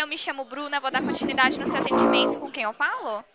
eu me chamo Bruna, vou dar continuidade no seu atendimento. Com quem eu falo?